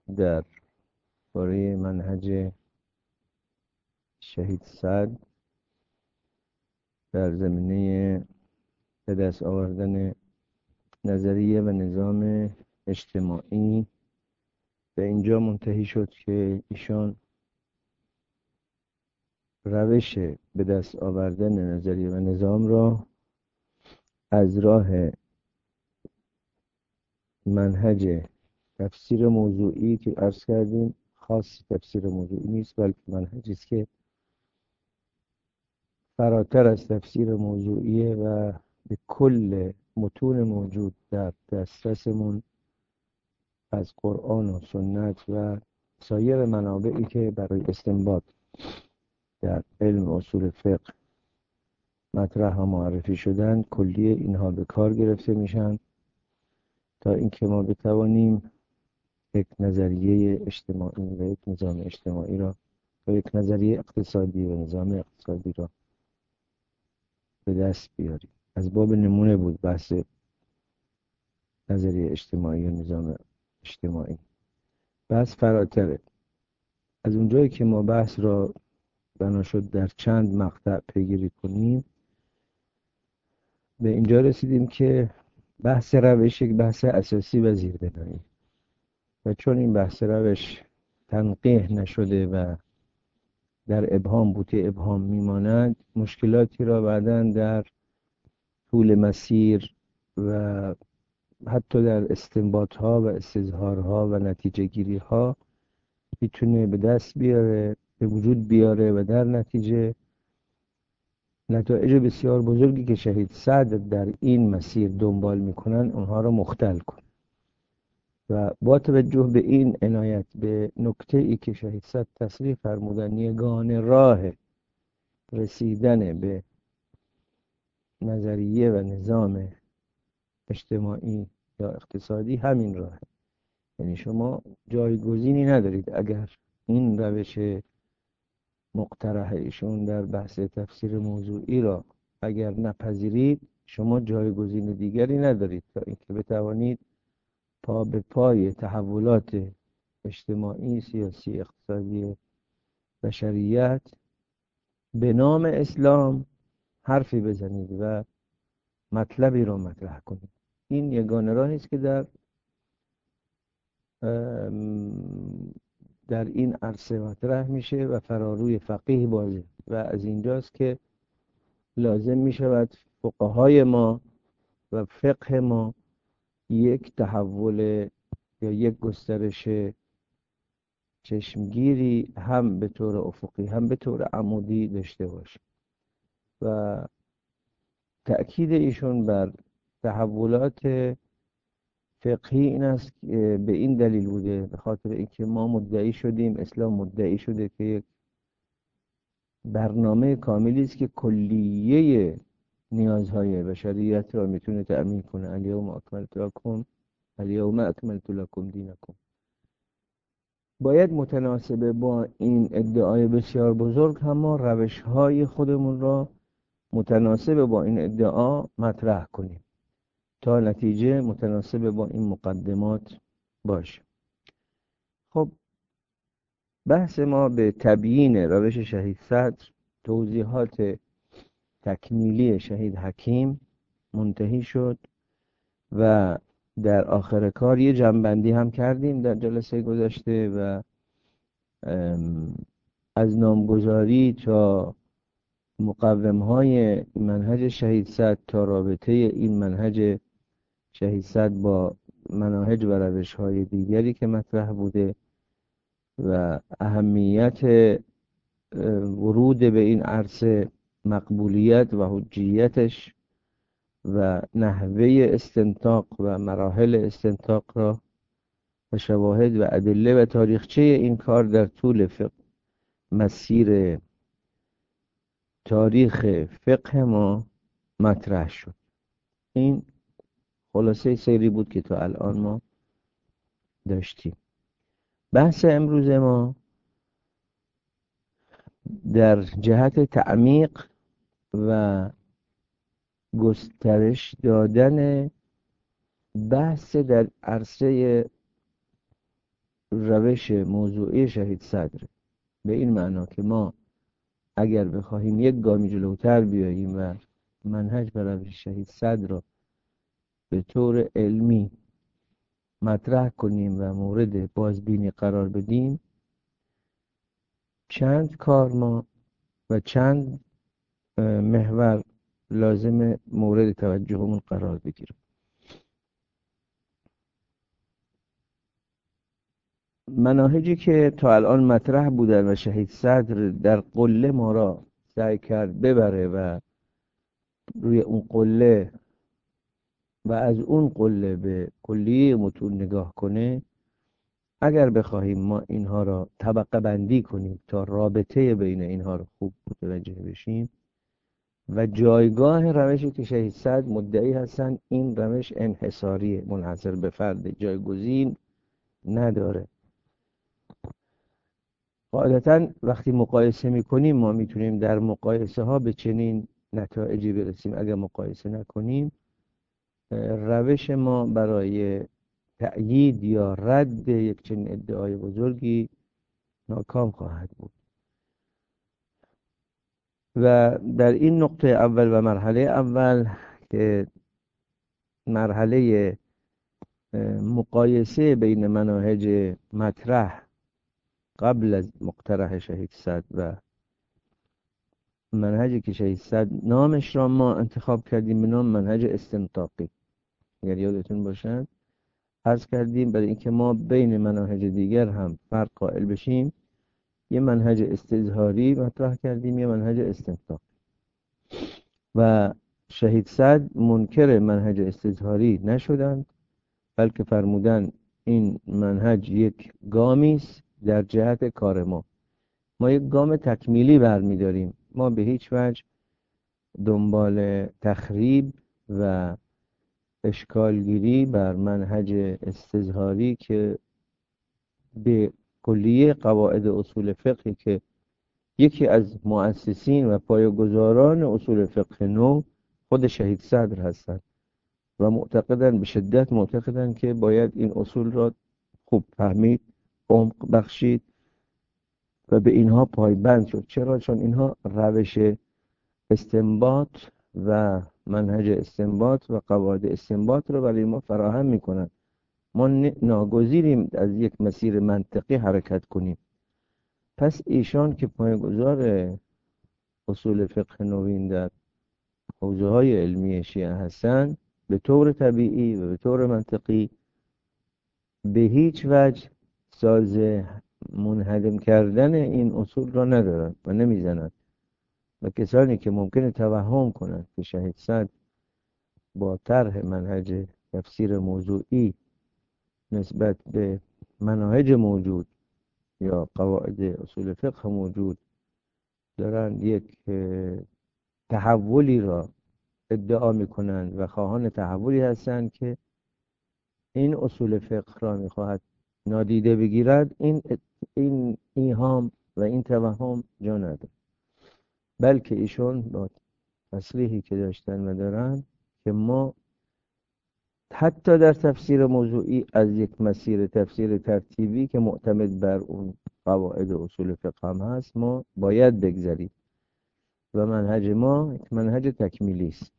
در باره منهج شهید سعد در زمینه به دست آوردن نظریه و نظام اجتماعی به اینجا منتهی شد که ایشان روش به دست آوردن نظریه و نظام را از راه منهج تفسیر موضوعی که عرض کردیم، خاص تفسیر موضوعی نیست بلکه منهجی است که فراتر از تفسیر موضوعیه و به کل متون موجود در دسترسمون از قرآن و سنت و سایر منابعی که برای استنباط در علم اصول فقه مطرح و معرفی شدن، کلیه اینها به کار گرفته میشن تا اینکه ما بتوانیم یک نظریه اجتماعی و یک نظام اجتماعی را و یک نظریه اقتصادی و نظام اقتصادی را به دست بیاریم. از باب نمونه بود بحث نظریه اجتماعی و نظام اجتماعی. بحث فراتره. از اونجایی که ما بحث را بنا شد در چند مقطع پیگیری کنیم، به اینجا رسیدیم که بحث روش یک بحث اساسی و زیربنایی و چون این بحث روش تنقیح نشده و در ابهام بوته ابهام میماند، مشکلاتی را بعداً در طول مسیر و حتی در استنباط‌ها و استظهارها و نتیجه گیری‌ها میتونه به دست بیاره، به وجود بیاره و در نتیجه نتایج بسیار بزرگی که شهید سعد در این مسیر دنبال میکنن اونها رو مختل کن. و با توجه به این عنایت به نکته ای که شهید سعد تصریح فرمودن یگانه راه رسیدن به نظریه و نظام اجتماعی یا اقتصادی همین راه، یعنی شما جایگزینی ندارید. اگر این روش مقترح ایشون در بحث تفسیر موضوعی را اگر نپذیرید، شما جایگزین دیگری ندارید تا اینکه بتوانید پا به پای تحولات اجتماعی، سیاسی، اقتصادی بشریت به نام اسلام حرفی بزنید و مطلبی را مطرح کنید. این یگانه راهی است که در این عرصه مطرح میشه و فراروی فقیه بازه و از اینجاست که لازم میشود فقهای ما و فقه ما یک تحول یا یک گسترش چشمگیری هم به طور افقی هم به طور عمودی داشته باشه و تأکید ایشون بر تحولات فقهی این است که به این دلیل بوده، به خاطر اینکه ما مدعی شدیم، اسلام مدعی شده که یک برنامه کاملی است که کلیه نیازهای بشریت را میتونه تأمین کنه. الیوم اکملت لکم دینکم. باید متناسب با این ادعای بسیار بزرگ هم ما روش‌های خودمون را متناسب با این ادعا مطرح کنیم تا نتیجه متناسب با این مقدمات باشه. خب بحث ما به تبیین روش شهید صدر، توضیحات تکمیلی شهید حکیم منتهی شد و در آخر کار یه جمع‌بندی هم کردیم در جلسه گذشته و از نامگذاری تا مقوم‌های منهج شهید صدر تا رابطه این منهج شهید صدر با مناهج و روش‌های دیگری که مطرح بوده و اهمیت ورود به این عرصه، مقبولیت و حجیتش و نحوه استنطاق و مراحل استنطاق را و شواهد و ادله و تاریخچه این کار در طول مسیر تاریخ فقه ما مطرح شد. این خلاصه سیری بود که تا الان ما داشتیم. بحث امروز ما در جهت تعمیق و گسترش دادن بحث در عرصه روش موضوعی شهید صدر، به این معنا که ما اگر بخواهیم یک گامی جلوتر بیاییم و منهج و روش شهید صدر را به طور علمی مطرح کنیم و مورد بازبینی قرار بدیم، چند کار ما و چند محور لازم مورد توجهمون قرار بگیره. مناهجی که تا الان مطرح بودن و شهید صدر در قله ما را سعی کرد ببره و روی اون قله و از اون قله به کلیه متون نگاه کنه، اگر بخواهیم ما اینها را طبقه بندی کنیم تا رابطه بین اینها را خوب متوجه بشیم و جایگاه روشی که شهید صدر مدعی هستن، این روش انحصاریه، منحصر به فرد، جایگزین نداره. قاعدتا وقتی مقایسه میکنیم ما میتونیم در مقایسه ها به چنین نتایجی برسیم. اگر مقایسه نکنیم روش ما برای تأیید یا رد یک چنین ادعای بزرگی ناکام خواهد بود. و در این نقطه اول و مرحله اول که مرحله مقایسه بین مناهج مطرح قبل از مقترح شهید صدر و منهجی که شهید صدر نامش را ما انتخاب کردیم به نام منهج استنطاقی، اگر یادتون باشد عرض کردیم برای اینکه ما بین مناهج دیگر هم فرق قائل بشیم یه منهج استظهاری مطرح کردیم، یه منهج استنطاقی. و شهید صدر منکر منهج استظهاری نشدند، بلکه فرمودن این منهج یک گامی است در جهت کار ما یک گام تکمیلی برمی‌داریم. ما به هیچ وجه دنبال تخریب و اشکالگیری بر منهج استظهاری که به کلیه قواعد اصول فقهی که یکی از مؤسسین و پایه‌گذاران اصول فقه نو خود شهید صدر هستند و معتقدن، به شدت معتقدن که باید این اصول را خوب فهمید، عمق بخشید و به اینها پایبند شد. چرا؟ چون اینها روش استنباط و منهج استنباط و قواعد استنباط رو برای ما فراهم میکنن. ما ناگزیریم از یک مسیر منطقی حرکت کنیم. پس ایشان که پایه‌گذار اصول فقه نوین در حوزه های علمی شیعه هستند، به طور طبیعی و به طور منطقی به هیچ وجه ساز منهدم کردن این اصول را ندارند و نمیزنند. و کسانی که ممکنه توهم کنند که شهید صدر با طرح منهج تفسیر موضوعی نسبت به مناهج موجود یا قواعد اصول فقه موجود دارند یک تحولی را ادعا میکنند و خواهان تحولی هستند که این اصول فقه را میخواهد نادیده بگیرد، این ایهام و این توهم جا ندارد. بلکه ایشون با تصریحی که داشتن و دارن که ما حتی در تفسیر موضوعی از یک مسیر تفسیر ترتیبی که معتمد بر اون قواعد اصول فقه هم هست ما باید بگذاریم و منهج ما منهج تکمیلی است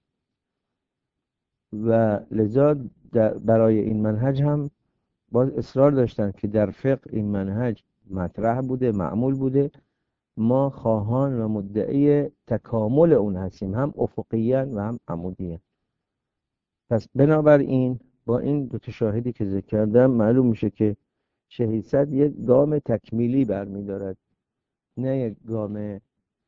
و لذا برای این منهج هم باز اصرار داشتن که در فقه این منهج مطرح بوده، معمول بوده، ما خواهان و مدعی تکامل اون هستیم، هم افقیاً و هم عمودیاً. پس بنابراین با این دو تا شاهدی که ذکر کردم معلوم میشه که شهید صدر یک گام تکمیلی برمی‌دارد، نه یک گام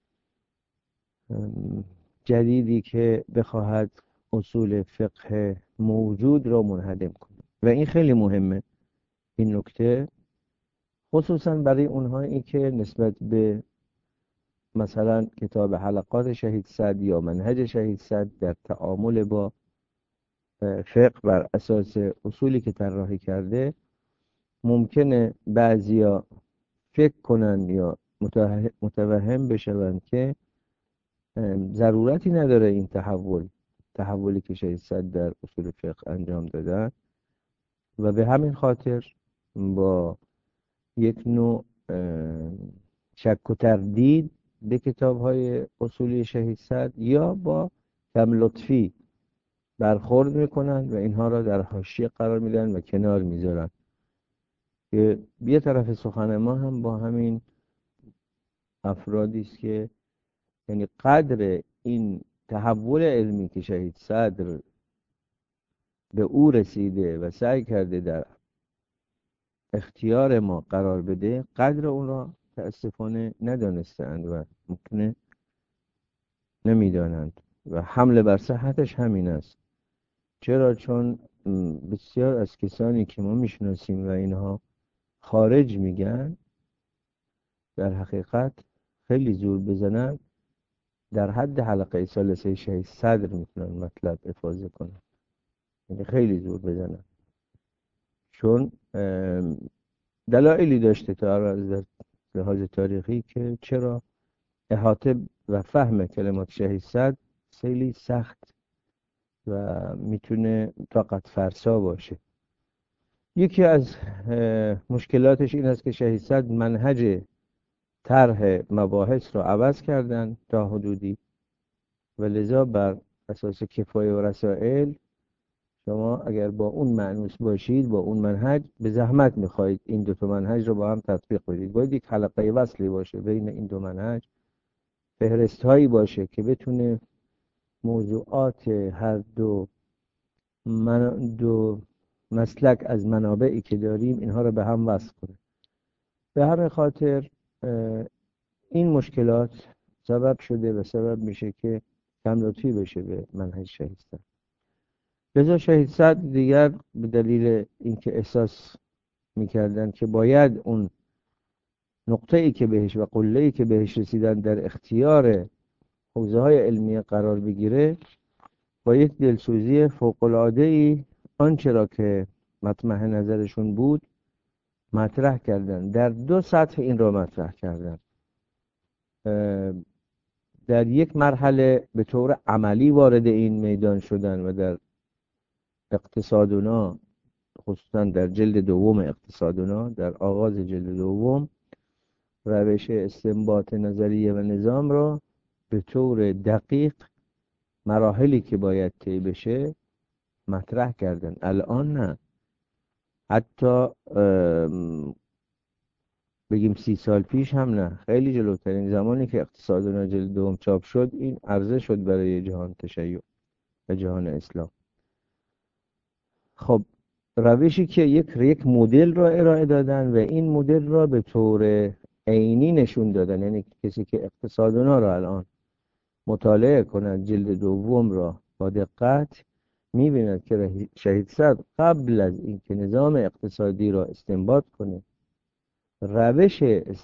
جدیدی که بخواهد اصول فقه موجود را منهدم کنه. و این خیلی مهمه، این نکته، خصوصا برای اونهایی که نسبت به مثلا کتاب حلقات شهید صدر یا منهج شهید صدر در تعامل با فقه بر اساس اصولی که طراحی کرده ممکنه بعضیا فکر کنن یا متوهم بشوند که ضرورتی نداره این تحولی که شهید صدر در اصول فقه انجام دادن و به همین خاطر با یک نوع شک و تردید به کتاب‌های اصولی شهید صدر یا با کم لطفی برخورد میکنن و اینها را در حاشیه قرار میدن و کنار میذارن که یه طرف سخن ما هم با همین افرادی است که یعنی قدر این تحول علمی که شهید صدر به او رسیده و سعی کرده در اختیار ما قرار بده، قدر اون را متاسفانه ندانستند و ممکنه نمیدانند و حمله بر صحتش همین است. چرا؟ چون بسیار از کسانی که ما میشناسیم و اینها خارج میگن، در حقیقت خیلی زور بزنن در حد حلقه ثالثه شهید صدر میتونن مطلب افاضه کنن، یعنی خیلی زور بزنن، چون دلایلی داشته تا از لحاظ تاریخی که چرا احاطه و فهم کلمات شهید صدر خیلی سخت و میتونه طاقت فرسا باشه. یکی از مشکلاتش این است که شهید صدر منهج طرح مباحث رو عوض کردن تا حدودی و لذا بر اساس کفایه و رسائل شما اگر با اون مانوس باشید، با اون منهج، به زحمت میخواهید این دو تا منهج رو با هم تطبیق بدید. باید یک حلقه وصلی باشه بین این دو منهج، فهرست هایی باشه که بتونه موضوعات هر دو مسلک از منابعی که داریم اینها رو به هم وصل کنه. به همین خاطر این مشکلات سبب شده و سبب میشه که کم لطفی بشه به منهج شهید صدر. لذا شهید صدر دیگر به دلیل اینکه احساس میکردن که باید اون نقطه ای که بهش و قله ای که بهش رسیدن در اختیار حوزه های علمی قرار بگیره، با یک دلسوزی فوق‌العاده‌ای آنچه را که مطمح نظرشون بود مطرح کردن. در دو سطح این را مطرح کردن. در یک مرحله به طور عملی وارد این میدان شدن و در اقتصادنا، خصوصا در جلد دوم اقتصادنا، در آغاز جلد دوم، روش استنباط نظریه و نظام را به طور دقیق مراحلی که باید طی بشه مطرح کردن. الان نه، حتی بگیم 30 سال پیش هم نه، خیلی جلوترین زمانی که اقتصادنا جلد دوم چاپ شد این عرضه شد برای جهان تشیع و جهان اسلام. خب روشی که یک مدل را ارائه دادن و این مدل را به طور عینی نشون دادن، یعنی کسی که اقتصادنا را الان مطالعه کند، جلد دوم را با دقت، می‌بیند که شهید صدر قبل از اینکه نظام اقتصادی را استنباط کنه، روش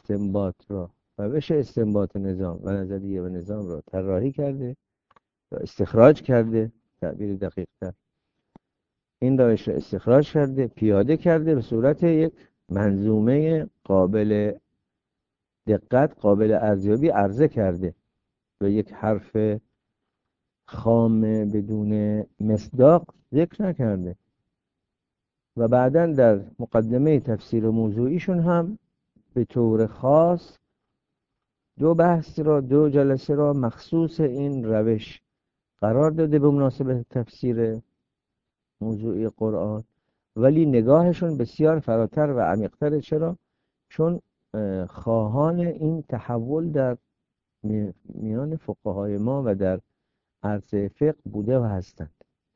استنباط نظام و نظریه و نظام را طراحی کرده و استخراج کرده. تعبیر دقیق‌تر، این روش را استخراج کرده، پیاده کرده، به صورت یک منظومه قابل دقت، قابل ارزیابی عرضه کرده و یک حرف خام بدون مصداق ذکر نکرده. و بعداً در مقدمه تفسیر موضوعیشون هم به طور خاص دو جلسه را مخصوص این روش قرار داده به مناسبت تفسیر موضوعی قرآن، ولی نگاهشون بسیار فراتر و عمیق‌تر. چرا؟ چون خواهان این تحول در میان فقهای ما و در عرصه فقه بوده و هستند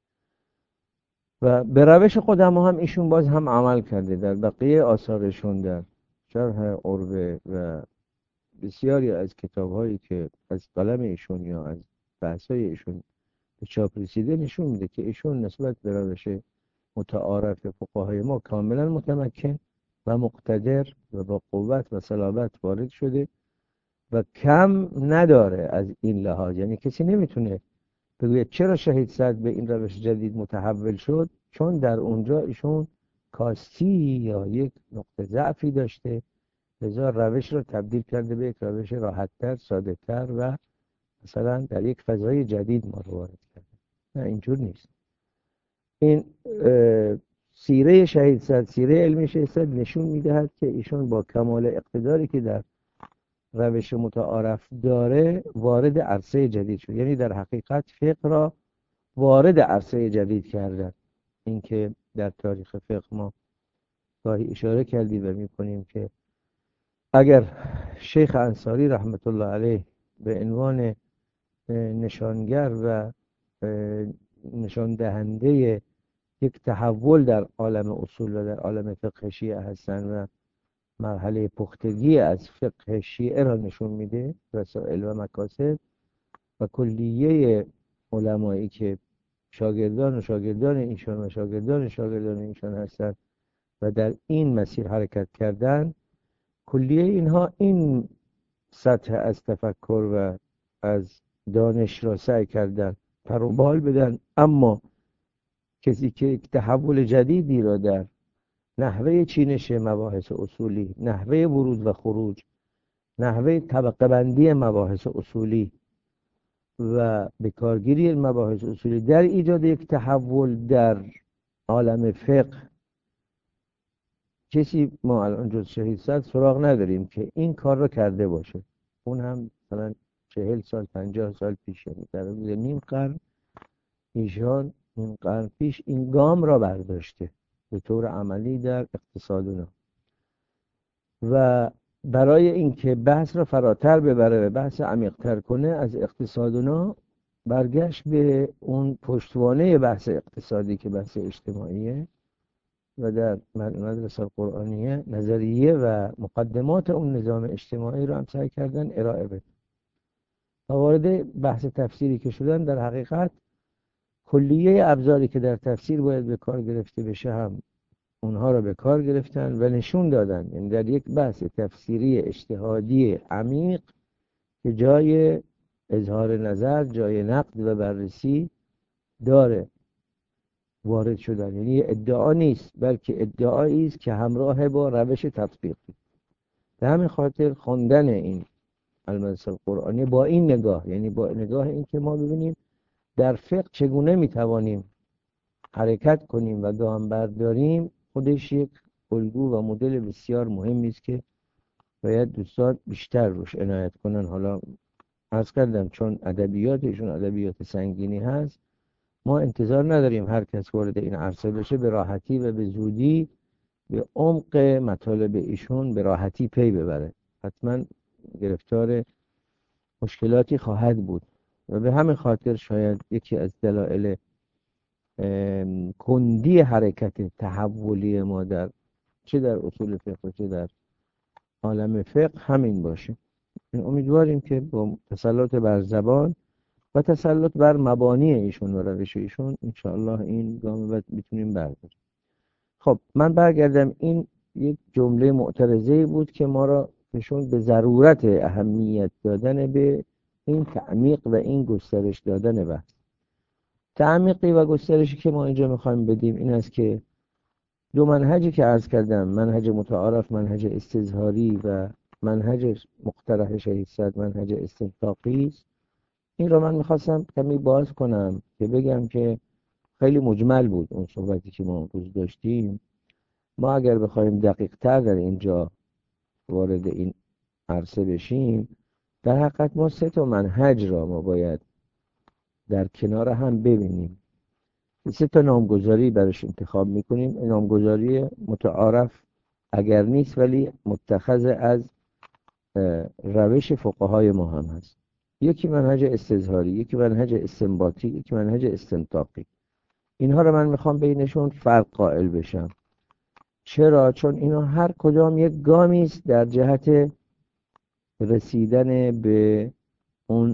و به روش قدما هم ایشون باز هم عمل کرده. در بقیه آثارشون، در شرح عروه و بسیاری از کتاب‌هایی که از قلم ایشون یا از بحث‌های ایشون به چاپ رسیده نشون میده که ایشون نسبت به روش متعارف فقهای ما کاملا متمکن و مقتدر و با قوت و صلابت وارد شده و کم نداره از این لحاظ. یعنی کسی نمیتونه بگوید چرا شهید صدر به این روش جدید متحول شد، چون در اونجا ایشون کاستی یا یک نقطه ضعفی داشته، لذا روش رو تبدیل کرده به یک روش راحت‌تر، ساده‌تر و مثلا در یک فضای جدید ما رو وارد کرده. نه، اینجور نیست. این سیره شهید صدر، سیره علمی شهید صدر نشون میدهد که ایشون با کمال اقتداری که در روش متعارف داره وارد عرصه جدید شد. یعنی در حقیقت فقه را وارد عرصه جدید کردن. این که در تاریخ فقه ما گاهی اشاره کردیم و میکنیم که اگر شیخ انصاری رحمت الله علیه به عنوان نشانگر و نشان دهنده یک تحول در عالم اصول و در عالم فقه شیعه هستند و مرحله پختگی از فقه شیعه را نشون میده، رسائل و مکاسب و کلیه علمایی که شاگردان ایشان و شاگردان ایشان هستند و در این مسیر حرکت کردن، کلیه اینها این سطح از تفکر و از دانش را سعی کردن پروبال بدن. اما کسی که یک تحول جدیدی را در نحوه چینش مباحث اصولی، نحوه ورود و خروج، نحوه طبقه بندی مباحث اصولی و بکارگیری مباحث اصولی در ایجاد یک تحول در عالم فقه، کسی ما الان جز شهید صدر سراغ نداریم که این کار را کرده باشه. اون هم مثلا 40 سال 50 سال پیش، یعنی در نیم قرن، ایشان نیم قرن پیش این گام را برداشته به طور عملی در اقتصادنا و برای اینکه بحث را فراتر ببره و بحث عمیق‌تر کنه از اقتصادنا برگشت به اون پشتوانه بحث اقتصادی که بحث اجتماعیه و در مدرسه قرآنیه نظریه و مقدمات اون نظام اجتماعی رو هم سعی کردن ارائه بده. و وارد بحث تفسیری که شدن، در حقیقت کلیه ابزاری که در تفسیر باید به کار گرفته بشه هم اونها رو به کار گرفتن و نشون دادن. یعنی در یک بحث تفسیری اجتهادی عمیق که جای اظهار نظر، جای نقد و بررسی داره، وارد شدن. یعنی ادعا نیست، بلکه ادعایی است که همراه با روش تطبیقی. به همین خاطر خواندن این المدرسه القرآنی با این نگاه، یعنی با نگاه این که ما ببینیم در فقه چگونه میتوانیم حرکت کنیم و گام برداریم، خودش یک الگو و مدل بسیار مهمی است که باید دوستان بیشتر روش عنایت کنن. حالا عرض کردم چون ادبیاتشون ادبیات سنگینی هست، ما انتظار نداریم هر کس وارد این عرصه بشه به راحتی و به زودی به عمق مطالب ایشون به راحتی پی ببره. حتما گرفتار مشکلاتی خواهد بود و به همین خاطر شاید یکی از دلایل کندی حرکت تحولی ما در چه در اصول فقه چه در عالم فقه همین باشه. امیدواریم که با تسلط بر زبان و تسلط بر مبانی ایشون و روش ایشون انشاءالله این گام بعد میتونیم برداریم. خب من برگردم، این یک جمله معترضه بود که ما را نشون به ضرورت اهمیت دادن به این تعمیق و این گسترش دادن بحث. تعمیقی و گسترشی که ما اینجا میخوایم بدیم این است که دو منهجی که عرض کردم، منهج متعارف، منهج استظهاری و منهج مقترح شهید صدر، منهج استنطاقی است. این رو من میخواستم کمی باز کنم که بگم که خیلی مجمل بود اون صحبتی که ما روز داشتیم. ما اگر بخوایم دقیق تر در اینجا وارد این عرصه بشیم، در حقیقت ما 3 منهج را ما باید در کنار هم ببینیم. 3 نامگذاری برش انتخاب میکنیم. نامگذاری متعارف اگر نیست ولی متخذ از روش فقهای ما هم هست. یکی منهج استظهاری، یکی منهج استنباطی، یکی منهج استنطاقی. اینها رو من میخوام بینشون فرق قائل بشم. چرا؟ چون اینا هر کدام یک گامی است در جهت رسیدن به اون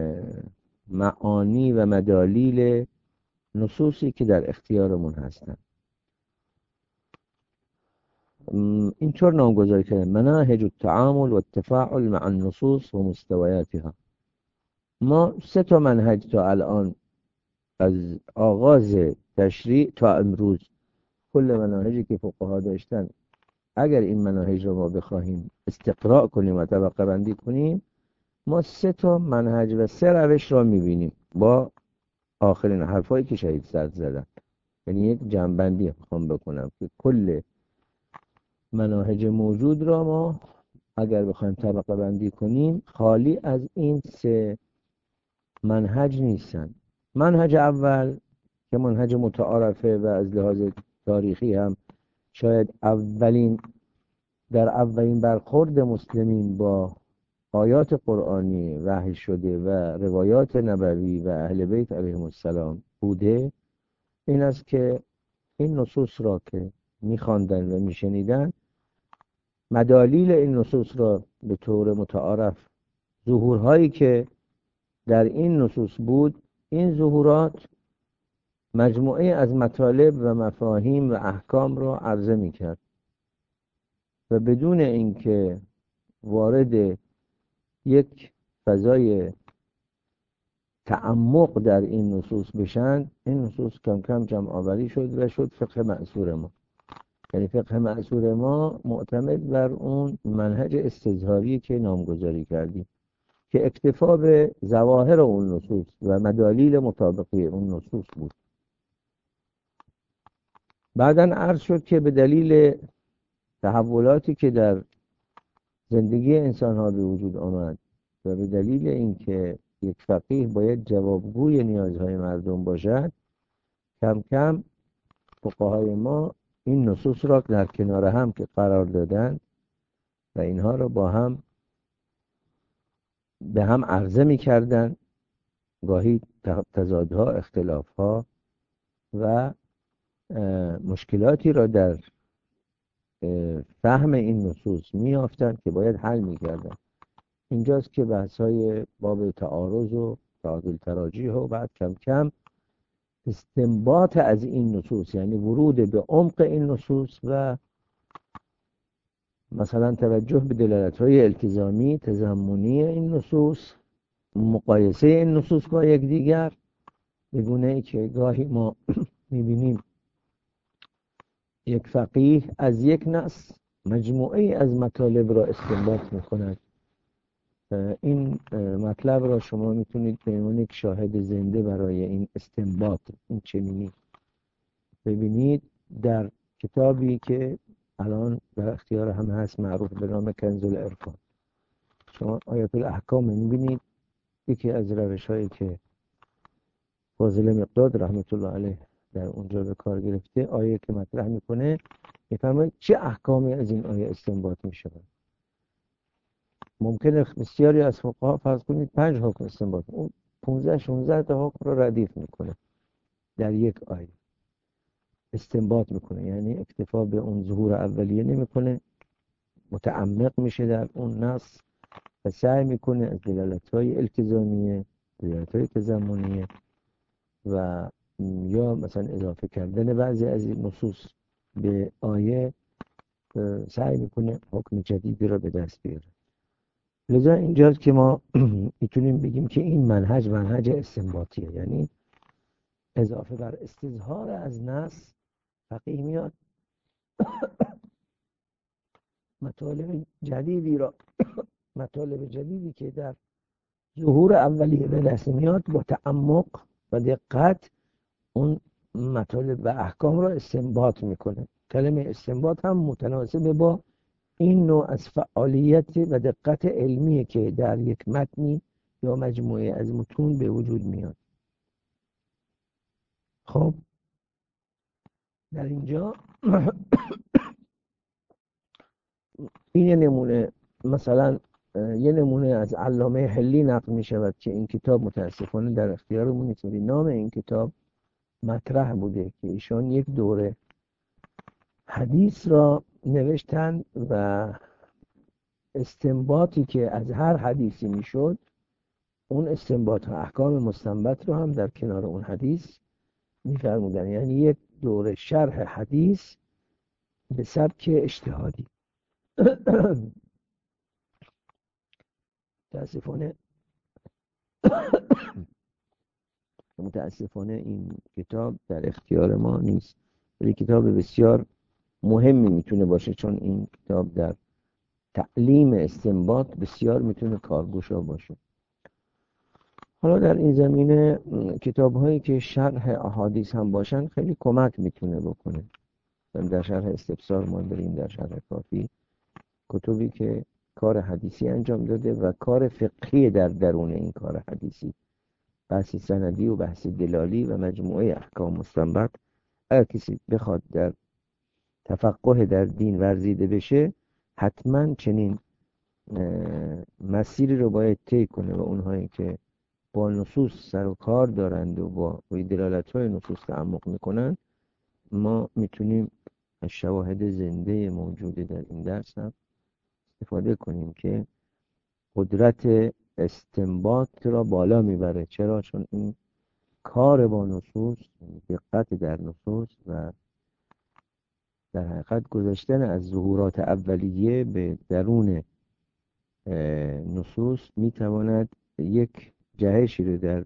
معانی و مدالیل نصوصی که در اختیارمون هستن. اینطور نامگذاری کردن: مناهج التعامل و التفاعل مع النصوص و مستویاتها. ما 3 منهج تا الان از آغاز تشریع تا امروز، کل مناهجی که فقها داشتن، اگر این مناهج رو ما بخواهیم استقراء کنیم و طبقه بندی کنیم، ما 3 منهج و 3 روش را میبینیم با آخرین حرفایی که شهید صدر زدن. یعنی یک جنبندی میخوام بکنم که کل مناهج موجود را ما اگر بخوایم طبقه بندی کنیم خالی از این سه منهج نیستن. منهج اول که منهج متعارفه و از لحاظ تاریخی هم شاید در اولین برخورد مسلمین با آیات قرآنی وحی شده و روایات نبوی و اهل بیت علیهم السلام بوده، این است که این نصوص را که می‌خواندن و میشنیدن، مدالیل این نصوص را به طور متعارف، ظهورهایی که در این نصوص بود، این ظهورات مجموعه از مطالب و مفاهیم و احکام را عرضه می‌کرد و بدون اینکه وارد یک فضای تعمق در این نصوص بشن، این نصوص کم کم جمع آوری شد و شد فقه مأثور ما. یعنی فقه مأثور ما معتمد بر اون منهج استظهاری که نامگذاری کردیم که اکتفا به ظواهر اون نصوص و مدالیل مطابقی اون نصوص بود. بعداً عرض شد که به دلیل تحولاتی که در زندگی انسان ها به وجود آمد و به دلیل اینکه یک فقیه باید جوابگوی نیازهای مردم باشد، کم کم فقهای ما این نصوص را در کنار هم که قرار دادن و اینها را با هم به هم عرضه می کردن، گاهی تضادها، اختلافها و مشکلاتی را در فهم این نصوص می یافتن که باید حل می کردن. اینجاست که بحث‌های باب تعارض و تعادل تراجیح و بعد کم کم استنباط از این نصوص، یعنی ورود به عمق این نصوص و مثلا توجه به دلالت‌های التزامی تضمنی این نصوص، مقایسه این نصوص با یکدیگر، به گونه‌ای که گاهی ما می‌بینیم یک فقیه از یک نص مجموعه از مطالب را استنباط می‌کند. این مطلب را شما میتونید به عنوان یک شاهد زنده برای این استنباط، این چنینی ببینید در کتابی که الان در اختیار همه هست، معروف به نام کنز العرفان. شما آیات الاحکام میبینید، یکی از روش‌هایی که فاضل مقداد رحمت الله علیه در اونجا به کار گرفته، آیه که مطرح میکنه میفرماید چه احکامی از این آیه استنباط میشود. ممکنه بسیاری از فقها فرض کنید 5 حکم استنباط، اون 15-16 تا حکم رو ردیف میکنه در یک آیه استنباط میکنه، یعنی اکتفا به اون ظهور اولیه نمیکنه، متعمق میشه در اون نص و سعی میکنه از دلالت‌های التزامیه، دلالت‌های تضمنیه و یا مثلا اضافه کردن بعضی از این نصوص به آیه، سعی میکنه حکم جدیدی رو به دست بیاره. لذا اینجاست که ما میتونیم بگیم که این منهج استنباطیه، یعنی اضافه بر استظهار از نص فقیه میاد مطالب جدیدی که در ظهور اولیه به دست میاد با تعمق و دقت اون مطالب و احکام را استنباط میکنه. کلمه استنباط هم متناسب با این نوع از فعالیت و دقت علمی که در یک متنی یا مجموعه از متون به وجود میاد. خب در اینجا این نمونه، مثلا یه نمونه از علامه حلی نقل می شود که این کتاب متاسفانه در اختیارمون نیست. نام این کتاب مطرح بوده که ایشان یک دوره حدیث را نوشتن و استنباطی که از هر حدیثی میشد، اون استنباط و احکام مستنبط رو هم در کنار اون حدیث می‌فرمودن، یعنی یک دوره شرح حدیث به سبک اجتهادی. متاسفانه این کتاب در اختیار ما نیست، ولی کتاب بسیار مهمی میتونه باشه، چون این کتاب در تعلیم استنباط بسیار میتونه کارگشا باشه. حالا در این زمینه کتاب هایی که شرح احادیث هم باشن خیلی کمک میتونه بکنه. در شرح استفسار ما داریم، در شرح کافی، کتبی که کار حدیثی انجام داده و کار فقهی در درون این کار حدیثی، بحث سندی و بحث دلالی و مجموعه احکام مستنبط. اگر کسی بخواد در تفقه در دین ورزیده بشه، حتما چنین مسیری رو باید طی کنه و اونهایی که با نصوص سر و کار دارند و با دلالت های نصوص تعمق میکنن، ما میتونیم از شواهد زنده موجوده در این درس هم استفاده کنیم که قدرت استنباط را بالا میبره. چرا؟ چون این کار با نصوص، دقت در نصوص و در حقیقت گذاشتن از ظهورات اولیه به درون نصوص میتواند یک جهشی رو در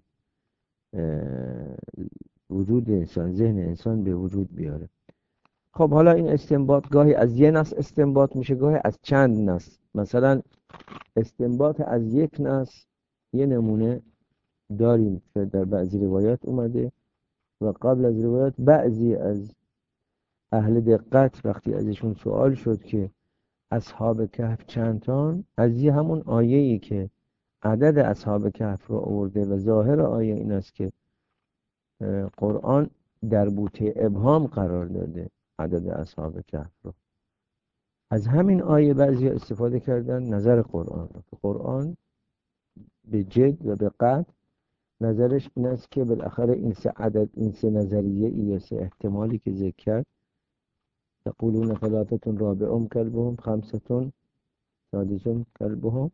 وجود انسان، ذهن انسان به وجود بیاره. خب حالا این استنباط گاهی از یه نص استنباط میشه، گاهی از چند نص. مثلا استنباط از یک نص یه نمونه داریم که در بعضی روایات اومده و قبل از روایات بعضی از اهل دقت وقتی ازشون سوال شد که اصحاب کهف چند تان، از یه همون آیه‌ای که عدد اصحاب کهف رو آورده و ظاهر آیه این است که قرآن در بوته ابهام قرار داده عدد اصحاب کهف رو، از همین آیه بعضی استفاده کردن نظر قرآن رو که قرآن به جد و به قطع نظرش این است که بالاخره این سه عدد، این سه نظریه، این سه احتمالی که ذکر کرد، یقولون ثلاثة رابعهم کلبهم خمسة سادسهم کلبهم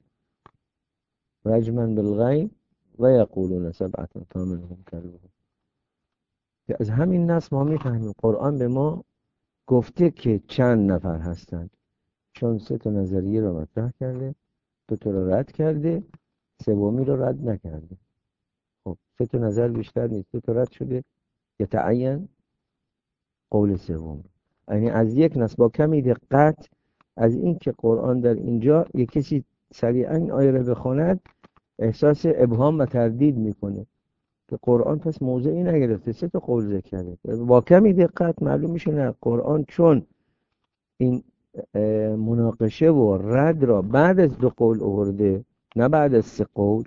رجما بالغیب و یقولون سبعة ثامنهم کلبهم، که از همین نص ما میفهمیم قرآن به ما گفته که چند نفر هستند، چون سه تا نظریه رو مطرح کرده، دو تا رو رد کرده، سومی رو رد نکرده. خب سه تا نظر بیشتر نیست، دو تا رد شده، یتعین قول سوم. یعنی از یک نص با کمی دقت از این که قرآن در اینجا یک کسی سریعا این آیه رو بخواند احساس ابهام و تردید میکنه که قرآن پس موضعی نگرفته، سه تا قول ذکر کرده. با کمی دقت معلوم میشه نه، قرآن چون این مناقشه و رد را بعد از دو قول آورده، نه بعد از سه قول،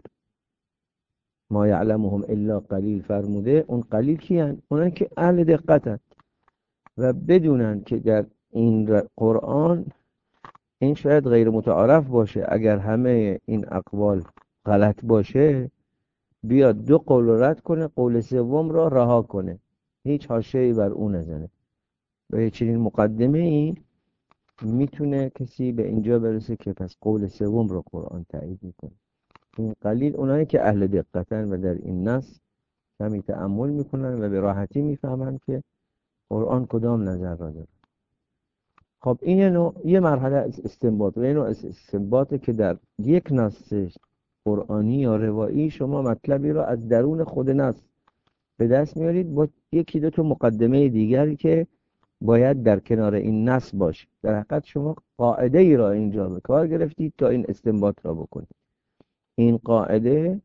ما یعلمهم الا قلیل فرموده، اون قلیل کیان؟ اونایی که اهل دقتن و بدونن که در این قرآن این شاید غیر متعارف باشه، اگر همه این اقوال غلط باشه بیاد دو قول رو رد کنه، قول سوم را رها کنه، هیچ حاشیه‌ای بر اون نزنه. به چنین مقدمه ای میتونه کسی به اینجا برسه که پس قول سوم رو قرآن تایید میکنه. این قلیل اونایی که اهل دقتن و در این نص کمی تأمل میکنن و به راحتی میفهمن که قرآن کدام نظر را داره. خب این یه مرحله از استنباط و یه نوع از استنباطه که در یک نص قرآنی یا روایی شما مطلبی را از درون خود نص به دست میارید با یکی دو تا مقدمه دیگری که باید در کنار این نص باشه. در حقیقت شما قاعده ای را اینجا به کار گرفتید تا این استنباط را بکنید. این قاعده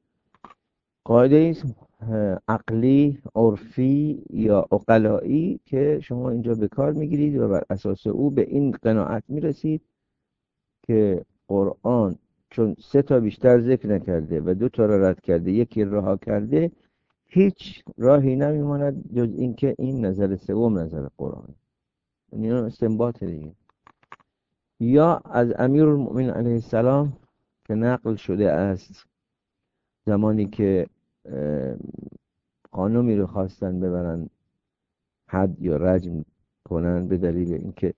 است عقلی، عرفی یا عقلایی که شما اینجا به کار میگیرید و بر اساس او به این قناعت میرسید که قرآن چون سه تا بیشتر ذکر نکرده و دو تا را رد کرده، یکی رها کرده، هیچ راهی نمیماند جز اینکه این نظر سوم نظر قرآن. این استنباط دیگه. یا از امیرالمؤمنین علیه السلام که نقل شده است زمانی که خانمی رو خواستن ببرن حد یا رجم کنن به دلیل اینکه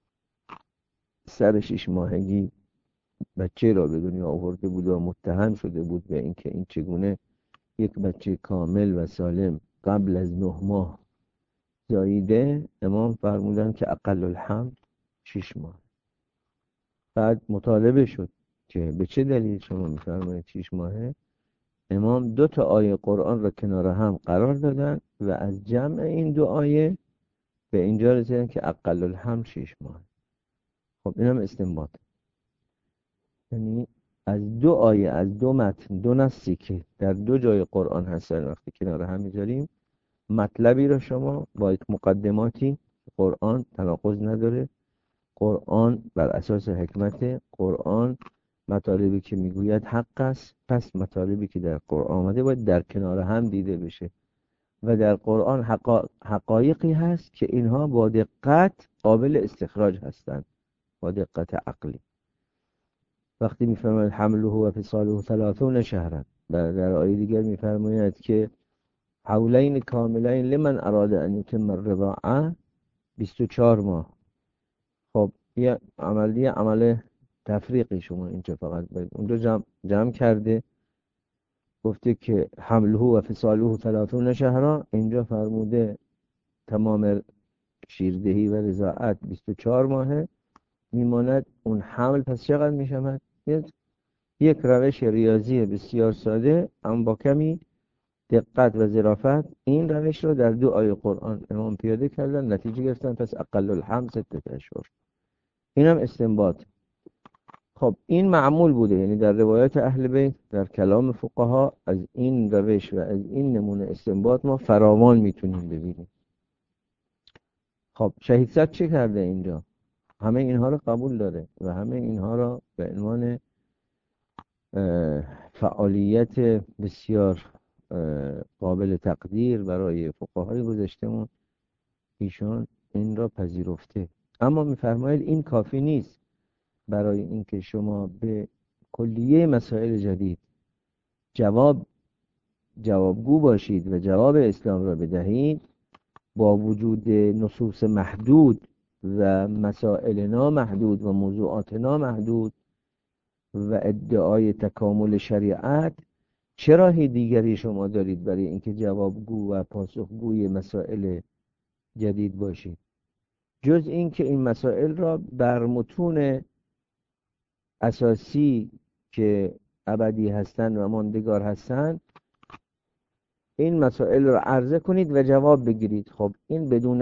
سر 6 ماهگی بچه را به دنیا آورده بود و متهم شده بود به اینکه این چگونه یک بچه کامل و سالم قبل از 9 ماه زاییده. امام فرمودن که اقل الحمل 6 ماه. بعد مطالبه شد که به چه دلیل شما میفرمایید 6 ماهه؟ امام 2 تا آیه قرآن را کنار هم قرار دادن و از جمع این 2 آیه به اینجا رسیدن که اقل الحمل 6 ماه. خب این هم استنباط. یعنی از دو آیه، از دو متن، دو نصی که در دو جای قرآن هستن وقتی کنار هم میذاریم، مطلبی رو شما با یک مقدماتی، قرآن تناقض نداره، قرآن بر اساس حکمت، قرآن مطالبی که میگوید حق است، پس مطالبی که در قرآن آمده باید در کنار هم دیده بشه و در قرآن حقایقی هست که اینها با دقت قابل استخراج هستند، با دقت عقلی. وقتی میفرماید حمله و فصاله 30 شهرا، در آیه دیگر میفرماید که حولین کاملین لمن اراد ان یتم الرضاعه، 24 ماه. خب یه عمل تفریقی شما اینجا فقط باید اونجا جمع کرده، گفته که حمله و فصاله 30 شهرا، اینجا فرموده تمام شیردهی و رضاعت 24 ماهه، میماند اون حمل. پس چقدر میشود؟ یک روش ریاضی بسیار ساده اما با کمی دقت و ظرافت این روش رو در دو آیه قرآن امام پیاده کردن، نتیجه گرفتن پس اقل الحمل 6 اشهر. این هم استنباط. خب این معمول بوده، یعنی در روایات اهل بیت، در کلام فقها، از این روش و از این نمونه استنباط ما فراوان میتونیم ببینیم. خب شهید صد چه کرده اینجا؟ همه اینها رو قبول داره و همه اینها را به عنوان فعالیت بسیار قابل تقدیر برای فقهای گذشته‌مون ایشان این را پذیرفته. اما می‌فرماید این کافی نیست برای اینکه شما به کلیه مسائل جدید جوابگو باشید و جواب اسلام را بدهید، با وجود نصوص محدود و مسائل نامحدود و موضوعات نامحدود و ادعای تکامل شریعت. چه راه دیگری شما دارید برای اینکه جوابگو و پاسخگوی مسائل جدید باشید جز اینکه این مسائل را بر متون اساسی که ابدی هستند و ماندگار هستند، این مسائل را عرضه کنید و جواب بگیرید؟ خب این بدون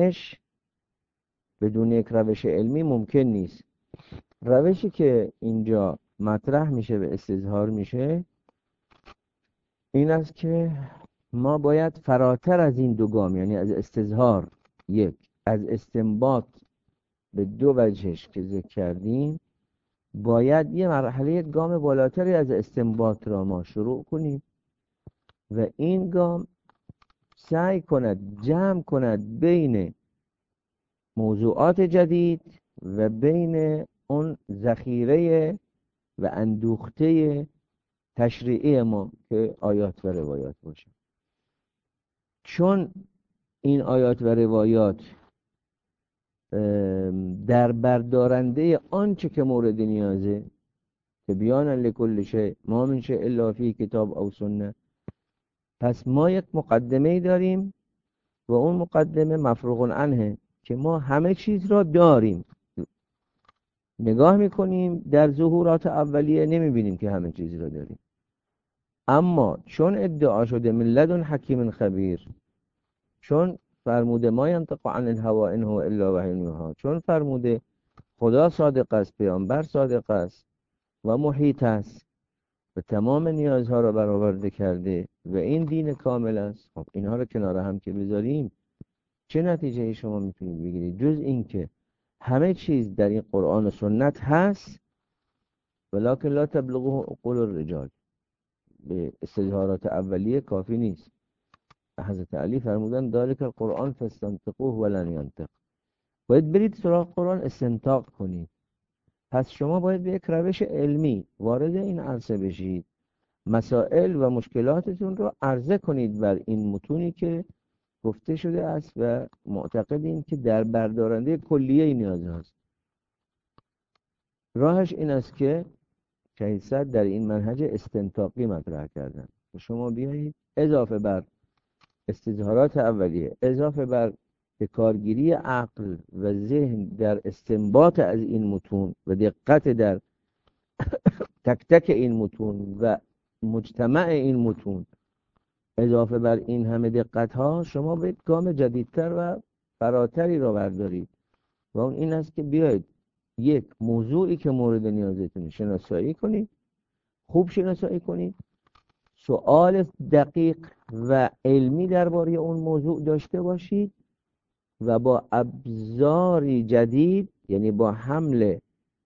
یک روش علمی ممکن نیست. روشی که اینجا مطرح میشه و استظهار میشه این است که ما باید فراتر از این دو گام، یعنی از استظهار از استنباط به دو وجهش که ذکر کردیم، باید یه مرحله گام بالاتری از استنباط را ما شروع کنیم و این گام سعی کند جمع کند بین موضوعات جدید و بین اون ذخیره و اندوخته تشریعی ما که آیات و روایات باشه. چون این آیات و روایات در بردارنده آنچه که مورد نیازه، که بیان لکل شیء ما من شیء الا فی کتاب او سنه، پس ما یک مقدمه داریم و اون مقدمه مفروغ عنه که ما همه چیز را داریم. نگاه میکنیم در ظهورات اولیه نمیبینیم که همه چیز را داریم، اما چون ادعا شده من لدن حکیم خبیر، چون فرموده ما ینطق عن الهوا ان هو الا وحی یوحی، چون فرموده خدا صادق است، پیامبر صادق است و محیط است و تمام نیازها را برآورده کرده و این دین کامل است. خب اینها رو کنار هم که بذاریم چه نتیجه ای شما میتونید بگیرید جز این که همه چیز در این قرآن و سنت هست ولکن لا تبلغه عقول الرجال. به استظهارات اولیه کافی نیست. حضرت علی فرمودن ذالک القرآن فاستنطقوه ولن ینطق، باید برید سراغ قرآن استنطاق کنید. پس شما باید به یک روش علمی وارد این عرصه بشید، مسائل و مشکلاتتون رو عرضه کنید بر این متونی که گفته شده است و معتقدین که در بردارنده کلیه نیاز هست. راهش این است که شهید صد در این منهج استنطاقی مطرح کردن. شما بیایید اضافه بر استظهارات اولیه، اضافه بر کارگیری عقل و ذهن در استنباط از این متون و دقت در تک تک این متون و مجتمع این متون، اضافه بر این همه دقت ها شما به گام جدیدتر و فراتری را بردارید و اون این است که بیایید یک موضوعی که مورد نیازتون شناسایی کنید خوب شناسایی کنید، سوال دقیق و علمی درباره اون موضوع داشته باشید و با ابزاری جدید، یعنی با حمل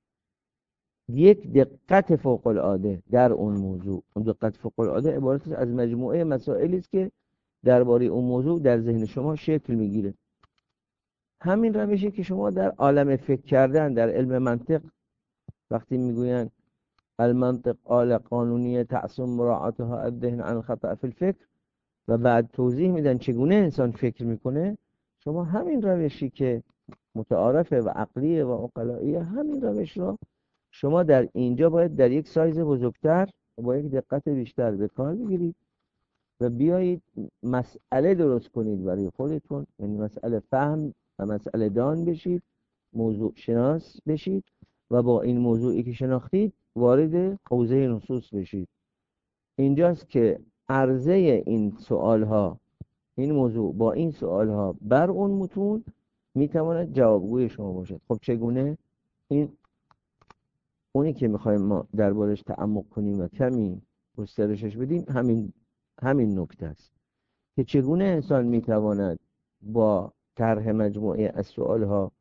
یک دقت فوق العاده در اون موضوع. اون دقت فوق العاده عبارت است از مجموعه مسائلی است که درباره اون موضوع در ذهن شما شکل میگیره. همین روشی که شما در عالم فکر کردن، در علم منطق وقتی میگوین المنطق آله قانونیه تعصم مراعاتها الذهن عن الخطأ فی الفکر و بعد توضیح میدن چگونه انسان فکر میکنه، شما همین روشی که متعارفه و عقلیه و عقلاییه، همین روش را شما در اینجا باید در یک سایز بزرگتر با یک دقت بیشتر به کار بگیرید و بیایید مسئله درست کنید برای خودتون، یعنی مسئله فهم و مسئله دان بشید، موضوع شناس بشید و با این موضوعی که شناختید وارد حوزه نصوص بشید. اینجاست که عرضه این سوالها، این موضوع با این سوالها بر اون متون میتواند جوابگوی شما باشد. خب چگونه؟ این اونی که میخوایم ما دربارش تعمق کنیم و کمی گسترشش بدیم همین نکته است که چگونه انسان میتواند با طرح مجموعه از سوالها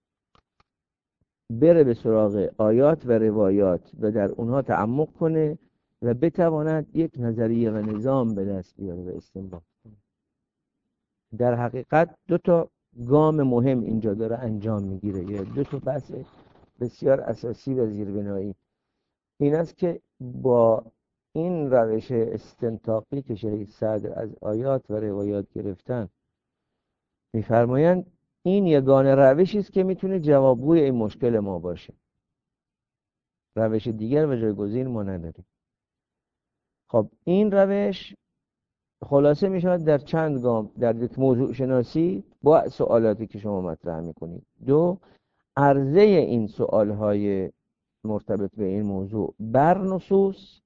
بره به سراغ آیات و روایات و در اونها تعمق کنه و بتواند یک نظریه و نظام به دست بیاره و استنباط کنه. در حقیقت دو تا گام مهم اینجا داره انجام میگیره، یا دو تا بحث بسیار اساسی و زیربنایی. این است که با این روش استنطاقی که شهید صدر از آیات و روایات گرفتن میفرمایند این یگانه روشی است که میتونه جوابگوی این مشکل ما باشه. روش دیگر و جایگزین ما نداریم. خب این روش خلاصه میشود در چند گام. در یک موضوع شناسی با سوالاتی که شما مطرح میکنید، دو، عرضه این سوالهای مرتبط به این موضوع بر نصوص،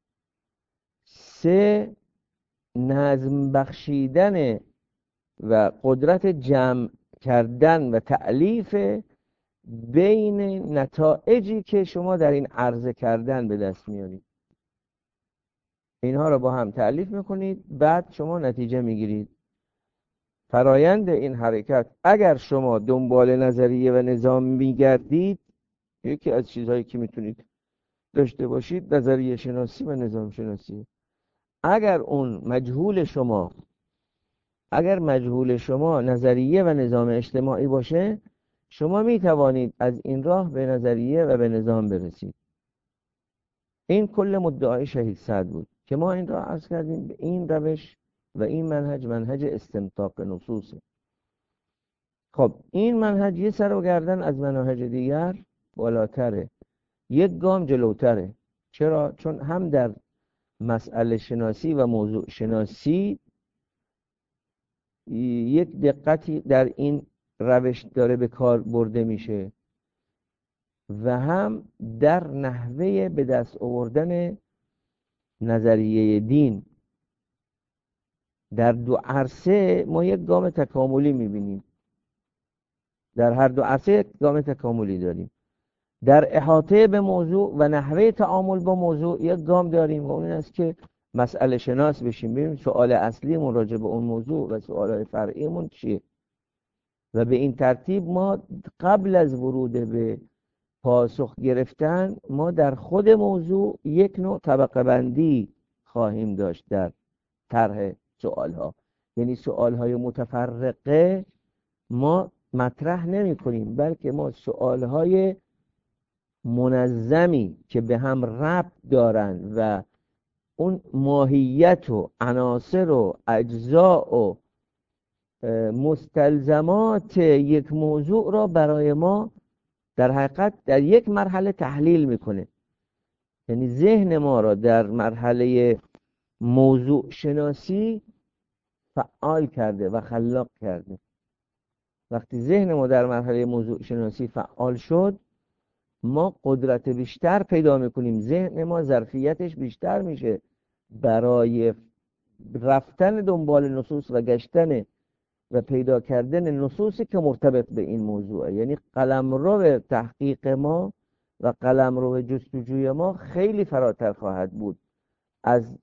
سه، نظم بخشیدن و قدرت جمع کردن و تألیف بین نتایجی که شما در این عرضه کردن به دست میارید. اینها رو با هم تألیف میکنید، بعد شما نتیجه میگیرید. فرایند این حرکت اگر شما دنبال نظریه و نظام میگردید، یکی از چیزهایی که میتونید داشته باشید نظریه شناسی و نظام شناسی. اگر مجهول شما نظریه و نظام اجتماعی باشه، شما میتوانید از این راه به نظریه و به نظام برسید. این کل مدعای شهید صدر بود که ما این را عرض کردیم. به این روش و این منهج استنطاق نصوصه. خب این منهج یه سر و گردن از مناهج دیگر بالاتره، یک گام جلوتره. چرا؟ چون هم در مسئله شناسی و موضوع شناسی یک دقتی در این روش داره به کار برده میشه و هم در نحوه به دست آوردن نظریه دین. در دو عرصه ما یک گام تکاملی میبینیم. در هر دو عرصه یک گام تکاملی داریم. در احاطه به موضوع و نحوه تعامل با موضوع یک گام داریم و اون است که مسئله شناس بشیم، ببینیم سوال اصلیمون راجع به اون موضوع و سوالات فرعیمون چیه. و به این ترتیب ما قبل از ورود به پاسخ گرفتن، ما در خود موضوع یک نوع طبقه بندی خواهیم داشت در طرح سوالها. یعنی سوالهای متفرقه ما مطرح نمی کنیم، بلکه ما سوالهای منظمی که به هم ربط دارن و اون ماهیت و عناصر و اجزاء و مستلزمات یک موضوع را برای ما در حقیقت در یک مرحله تحلیل میکنه. یعنی ذهن ما را در مرحله موضوع شناسی فعال کرده و خلاق کرده. وقتی ذهن ما در مرحله موضوع شناسی فعال شد، ما قدرت بیشتر پیدا میکنیم، ذهن ما ظرفیتش بیشتر میشه برای رفتن دنبال نصوص و گشتن و پیدا کردن نصوصی که مرتبط به این موضوعه. یعنی قلمرو تحقیق ما و قلمرو جستجوی ما خیلی فراتر خواهد بود از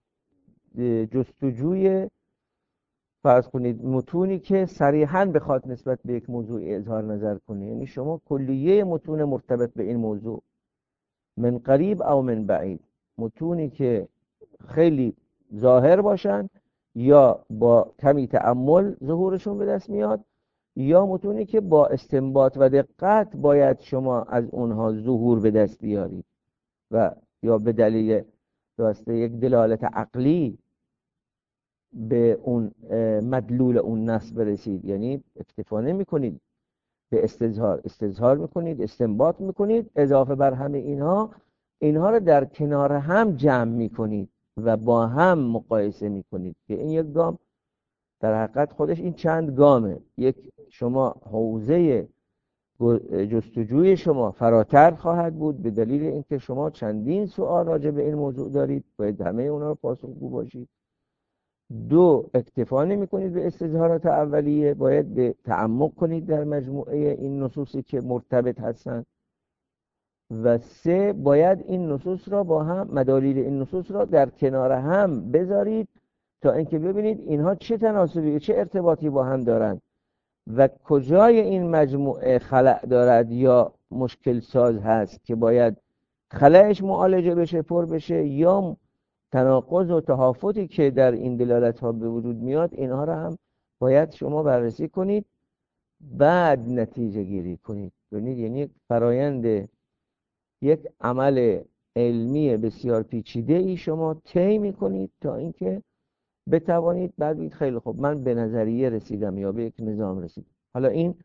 جستجوی فرض کنید متونی که صریحاً بخواد نسبت به یک موضوع اظهار نظر کنه. یعنی شما کلیه متون مرتبط به این موضوع من قریب او من بعید، متونی که خیلی ظاهر باشن یا با کمی تأمل ظهورشون به دست میاد، یا متونی که با استنباط و دقت باید شما از اونها ظهور به دست بیارید و یا به دلیل واسطه یک دلالت عقلی به اون مدلول اون نص برسید. یعنی اکتفا نمی کنید به استظهار میکنید، استنباط میکنید، اضافه بر همه اینها رو در کنار هم جمع میکنید و با هم مقایسه میکنید که این یک گام در حقیقت خودش این چند گامه. یک، شما حوزه جستجوی شما فراتر خواهد بود به دلیل اینکه شما چندین سوال راجع به این موضوع دارید، باید همه اونا رو پاسخگو باشید. دو، اکتفا نمی کنید به استظهارات اولیه، باید به تعمق کنید در مجموعه این نصوصی که مرتبط هستند. و سه، باید این نصوص را با هم، مدالیل این نصوص را در کنار هم بذارید تا اینکه ببینید اینها چه تناسبی، چه ارتباطی با هم دارند و کجای این مجموعه خلأ دارد یا مشکل ساز هست که باید خلأش معالجه بشه، پر بشه، یا تناقض و تهافتی که در این دلالت ها به وجود میاد، اینها را هم باید شما بررسی کنید، بعد نتیجه گیری کنید. یعنی فرایند یک عمل علمی بسیار پیچیده ای شما طی می‌کنید تا اینکه بتوانید بعد بگید خیلی خوب من به نظریه رسیدم یا به یک نظام رسیدم. حالا این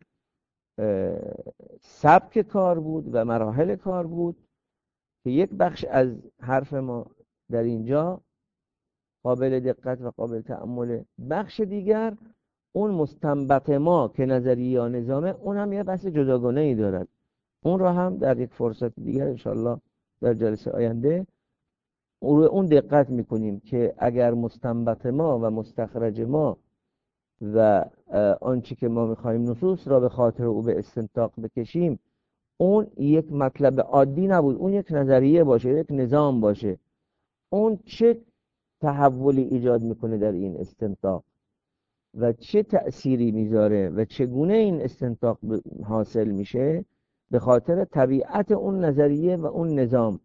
سبک کار بود و مراحل کار بود که یک بخش از حرف ما در اینجا قابل دقت و قابل تأمله. بخش دیگر اون مستنبط ما که نظریه یا نظامه، اون هم یه بحث جداگانه ای دارد. اون را هم در یک فرصت دیگر انشالله در جلسه آینده اون دقت میکنیم که اگر مستنبط ما و مستخرج ما و آنچه که ما میخوایم نصوص را به خاطر او به استنطاق بکشیم اون یک مطلب عادی نبود، اون یک نظریه باشه، یک نظام باشه، اون چه تحولی ایجاد میکنه در این استنطاق و چه تأثیری میذاره و چگونه این استنطاق حاصل میشه به خاطر طبیعت اون نظریه و اون نظام.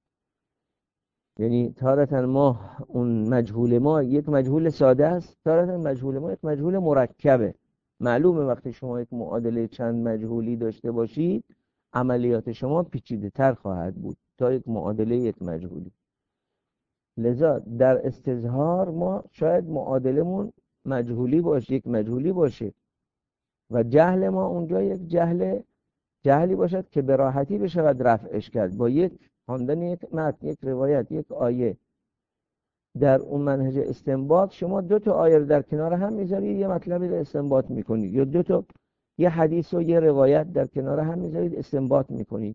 یعنی تارة ما اون مجهول ما یک مجهول ساده است، تارة مجهول ما یک مجهول مرکبه. معلومه وقتی شما یک معادله چند مجهولی داشته باشید عملیات شما پیچیده تر خواهد بود تا یک معادله یک مجهولی. لذا در استظهار ما شاید معادلمون مجهولی باشه، یک مجهولی باشه و جهل ما اونجا یک جهلی باشد که به راحتی بشود رفعش کرد با یک خواندن یک متن، یک روایت، یک آیه. در اون منهج استنباط شما دو تا آیه رو در کنار هم میذارید یه مطلبی رو استنباط میکنید، یا دو تا یه حدیث و یه روایت در کنار هم میذارید استنباط میکنید.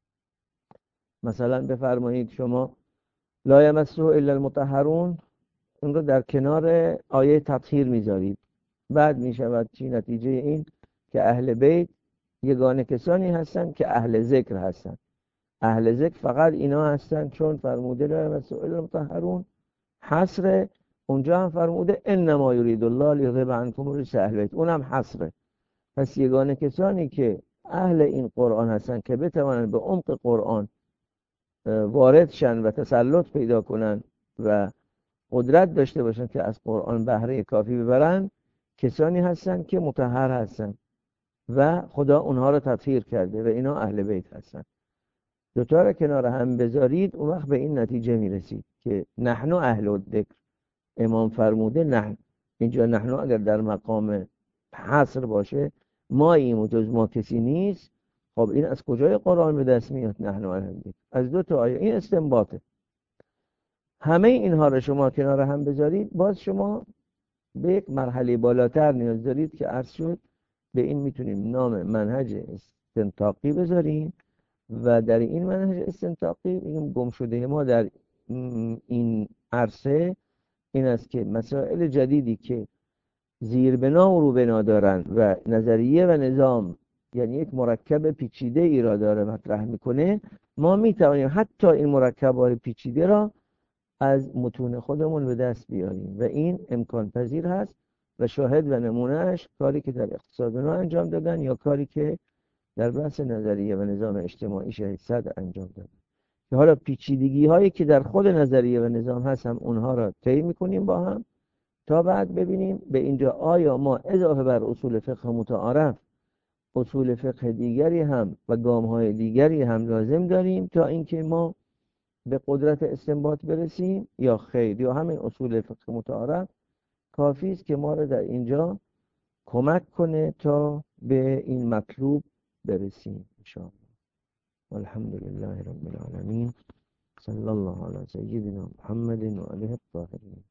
مثلا بفرمایید شما لا یمسه الا المطهرون، اون رو در کنار آیه تطهیر میذارید، بعد میشود چی نتیجه این که اهل بیت یگانه کسانی هستند که اهل ذکر هستند. اهل ذکر فقط اینا هستند چون فرموده لا یمسه الا المطهرون، حصر اونجا هم فرموده انما یرید الله لیذهب عنکم الرجس اهل بیت، اونم حصره. پس یگانه کسانی که اهل این قرآن هستند که بتوانند به عمق قرآن وارد شن و تسلط پیدا کنن و قدرت داشته باشن که از قرآن بهره کافی ببرن، کسانی هستن که مطهر هستن و خدا اونها رو تطهیر کرده و اینا اهل بیت هستن. دوتا رو کنار هم بذارید اون وقت به این نتیجه میرسید که نحن اهل الذکر. امام فرموده نحن، اینجا نحن اگر در مقام حصر باشه ما ایم و جز ما کسی نیست، خب این از کجای قرآن به دست میاد؟ نحن اهل الذکر، از دو تا آیه. این استنباطه. همه اینها رو شما کنار هم بذارید باز شما به یک مرحله بالاتر نیاز دارید که عرض شد به این میتونیم نام منهج استنطاقی بذاریم و در این منهج استنطاقی میگم گم شده ما در این عرصه این است که مسائل جدیدی که زیر بنا و رو بنا دارن و نظریه و نظام یعنی یک مرکب پیچیده ای را داره مطرح میکنه، ما میتوانیم حتی این مرکبات پیچیده را از متون خودمون به دست بیاریم و این امکان پذیر هست و شاهد و نمونهش کاری که در اقتصاد نو انجام دادن یا کاری که در بحث نظریه و نظام اجتماعی شهید صدر انجام دادن، که حالا پیچیدگی هایی که در خود نظریه و نظام هست هم اونها را طی میکنیم با هم تا بعد ببینیم به اینجا آیا ما اضافه بر اصول فقه متعارف اصول فقه دیگری هم و گام‌های دیگری هم لازم داریم تا اینکه ما به قدرت استنباط برسیم، یا خیر، یا همین اصول فقه متعارف کافی است که ما را در اینجا کمک کنه تا به این مطلوب برسیم ان شاء الله. والحمد لله رب العالمین، صلی الله علی سیدنا محمد و آله الطاهرین.